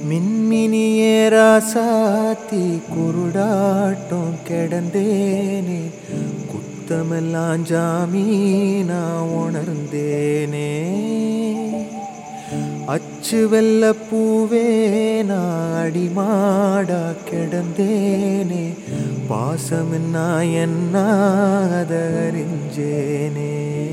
மின்மினியே ராசாத்தி குருடாட்டம் கிடந்தேனே, குத்தமெல்லாம் ஜாமீனா உணர்ந்தேனே. அச்சு வெல்ல பூவே நான் அடிமாடா கிடந்தேனே, பாசமின்னா என்ன அதை அறிஞ்சேனே.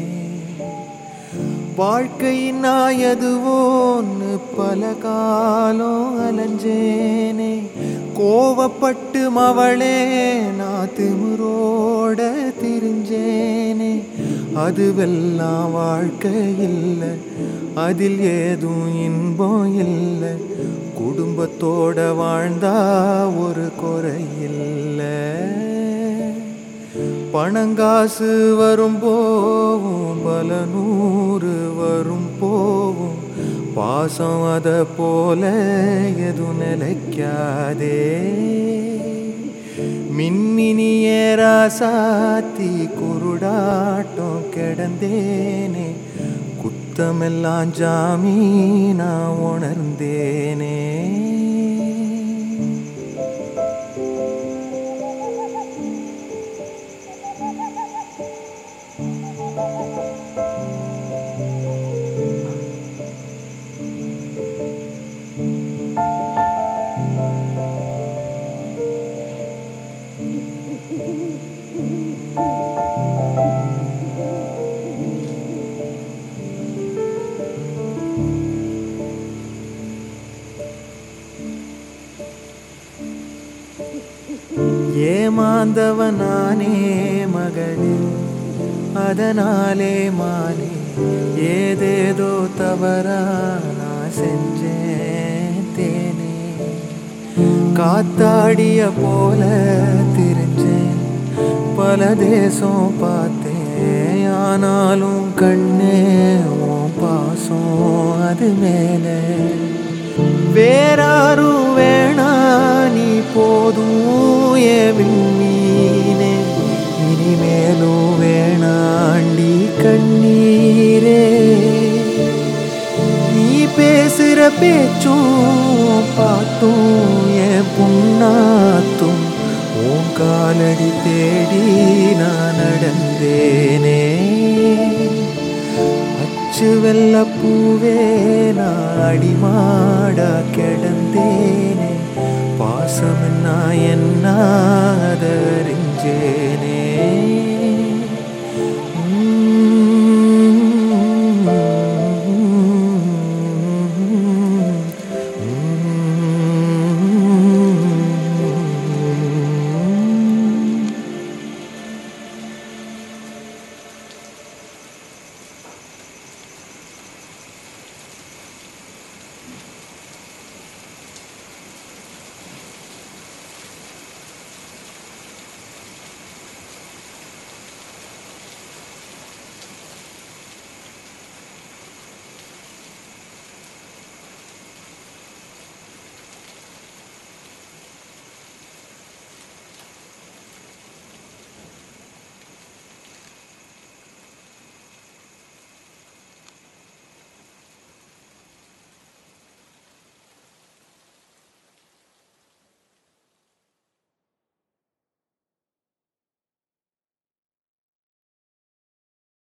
வாழ்க்கையின்னா எதுவோன்னு பல காலம் அலைஞ்சேனே, கோவப்பட்டு மவளே நான் திமிரோட திரிஞ்சேனே. அதுவெல்லாம் வாழ்க்கை இல்லை, அதில் ஏதும் இன்பம் இல்லை, குடும்பத்தோட வாழ்ந்தா ஒரு குறையில்லை. பணங்காசு வரும் போவும் பல நூறு வரும் போவும், பாசம் அத போல எதுவும் நிலைக்காதே. மின்மினியே ராசாத்தி குருடாட்டம் கிடந்தேனே, குத்தமெல்லாம் ஜாமீனா உணர்ந்தேனே. ஏமாந்தவனானே மகளே, அதனாலே மானே ஏதேதோ தவறா நான் செஞ்சேன் தேனே. காத்தாடிய போல திரிஞ்சேன், பல தேசம் பார்த்தேன், ஆனாலும் கண்ணே உன் பாசம் அது மேலே. வேறாரும் வேணா நீ போதும் ஏ விண்ணீனே, இனிமேலும் வேணாண்டி கண்ணீரே. நீ பேசுற பேச்சும் பாட்டும் என் புண்ணாத்தும், உன் காலடி தேடி நான் நடந்தேனே. அச்சு வெல்ல பூவே நான் அடிமாடா கிடந்தேனே, பாசம்னா என்ன